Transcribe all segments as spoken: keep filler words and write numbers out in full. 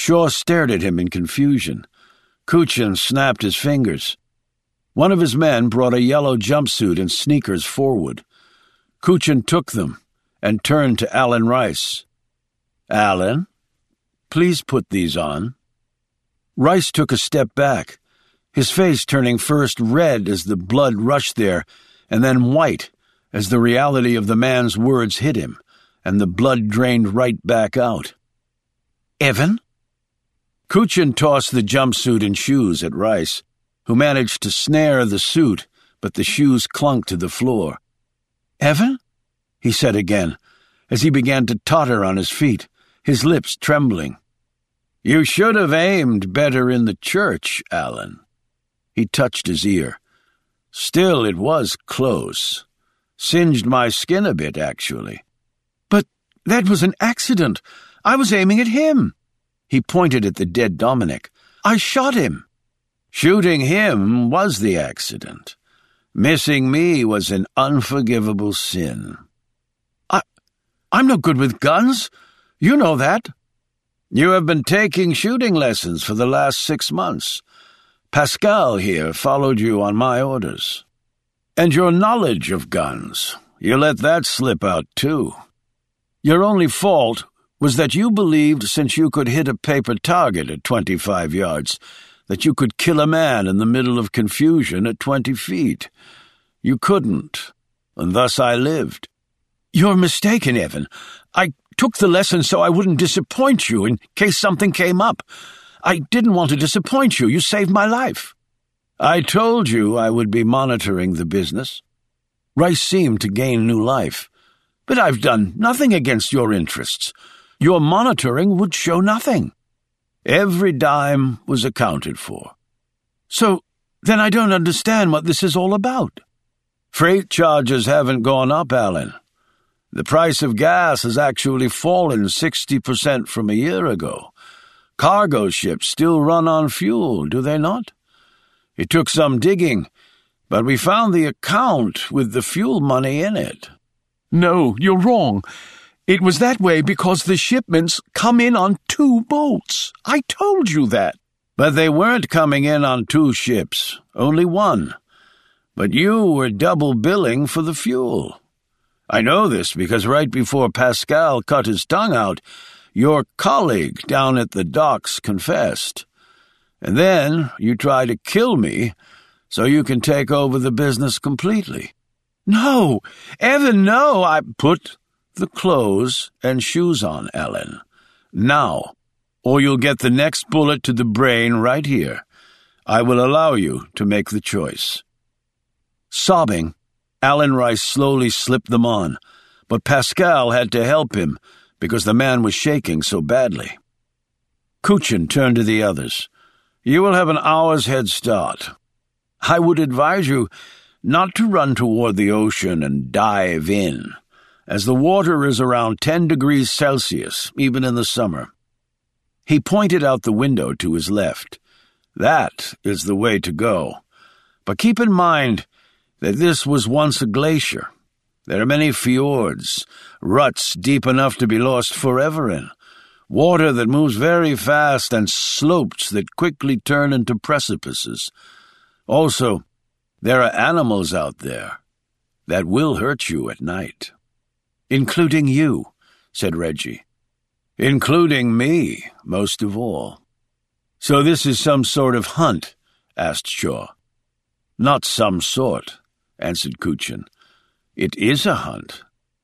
Shaw stared at him in confusion. Kuchin snapped his fingers. One of his men brought a yellow jumpsuit and sneakers forward. Kuchin took them and turned to Alan Rice. "Alan, please put these on." Rice took a step back, his face turning first red as the blood rushed there, and then white as the reality of the man's words hit him, and the blood drained right back out. "Evan?" Kuchin tossed the jumpsuit and shoes at Rice, who managed to snare the suit, but the shoes clunked to the floor. "Evan?" he said again, as he began to totter on his feet, his lips trembling. "You should have aimed better in the church, Alan." He touched his ear. "Still, it was close. Singed my skin a bit, actually." "But that was an accident. I was aiming at him." He pointed at the dead Dominic. "I shot him." "Shooting him was the accident. Missing me was an unforgivable sin." I, I'm no good with guns. You know that." "You have been taking shooting lessons for the last six months. Pascal here followed you on my orders. And your knowledge of guns, you let that slip out too. Your only fault was that you believed since you could hit a paper target at twenty-five yards, that you could kill a man in the middle of confusion at twenty feet. You couldn't, and thus I lived." "You're mistaken, Evan. I took the lesson so I wouldn't disappoint you in case something came up. I didn't want to disappoint you. You saved my life." "I told you I would be monitoring the business." Rice seemed to gain new life. "But I've done nothing against your interests. Your monitoring would show nothing." "Every dime was accounted for." "So then I don't understand what this is all about." "Freight charges haven't gone up, Alan. The price of gas has actually fallen sixty percent from a year ago. Cargo ships still run on fuel, do they not? It took some digging, but we found the account with the fuel money in it." "No, you're wrong. It was that way because the shipments come in on two boats. I told you that." "But they weren't coming in on two ships, only one. But you were double billing for the fuel. I know this because right before Pascal cut his tongue out, your colleague down at the docks confessed. And then you try to kill me so you can take over the business completely." "No, Evan, no, I put the clothes and shoes on, Ellen. Now, or you'll get the next bullet to the brain right here. I will allow you to make the choice." Sobbing, Alan Rice slowly slipped them on, but Pascal had to help him because the man was shaking so badly. Kuchin turned to the others. "You will have an hour's head start. I would advise you not to run toward the ocean and dive in, as the water is around ten degrees Celsius, even in the summer." He pointed out the window to his left. "That is the way to go. But keep in mind that this was once a glacier. There are many fjords, ruts deep enough to be lost forever in, water that moves very fast, and slopes that quickly turn into precipices. Also, there are animals out there that will hurt you at night." "Including you," said Reggie. "Including me, most of all." "So this is some sort of hunt?" asked Shaw. "Not some sort," answered Kuchin. "It is a hunt.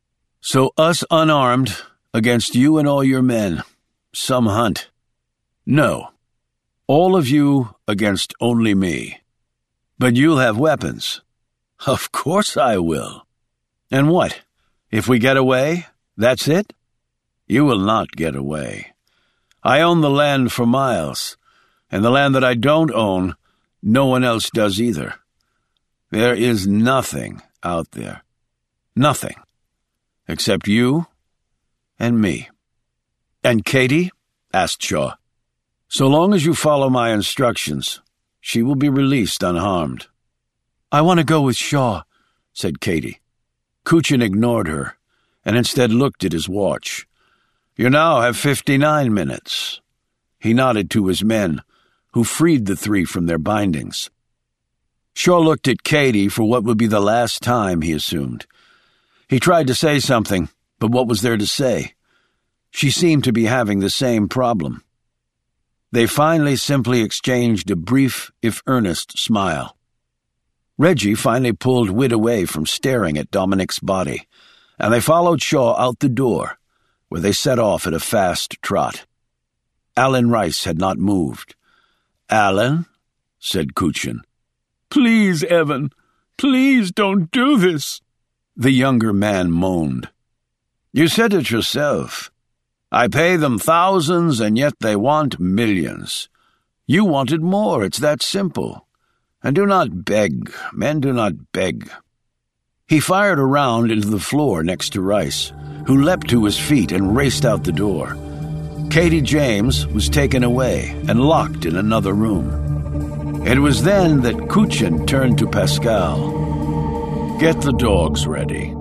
So us unarmed against you and all your men. Some hunt. No. All of you against only me. But you'll have weapons." "Of course I will." "And what? If we get away, that's it?" "You will not get away. I own the land for miles, and the land that I don't own, no one else does either. There is nothing out there. Nothing. Except you and me." "And Katie?" asked Shaw. "So long as you follow my instructions, she will be released unharmed." "I want to go with Shaw," said Katie. Kuchin ignored her, and instead looked at his watch. "You now have fifty-nine minutes. He nodded to his men, who freed the three from their bindings. Shaw looked at Katie for what would be the last time, he assumed. He tried to say something, but what was there to say? She seemed to be having the same problem. They finally simply exchanged a brief, if earnest, smile. Reggie finally pulled Whit away from staring at Dominic's body, and they followed Shaw out the door, where they set off at a fast trot. Alan Rice had not moved. "Alan," said Kuchin. "Please, Evan, please don't do this," the younger man moaned. "You said it yourself. I pay them thousands, and yet they want millions. You wanted more, it's that simple. And do not beg, men do not beg." He fired a round into the floor next to Rice, who leapt to his feet and raced out the door. Katie James was taken away and locked in another room. It was then that Kuchin turned to Pascal. "Get the dogs ready."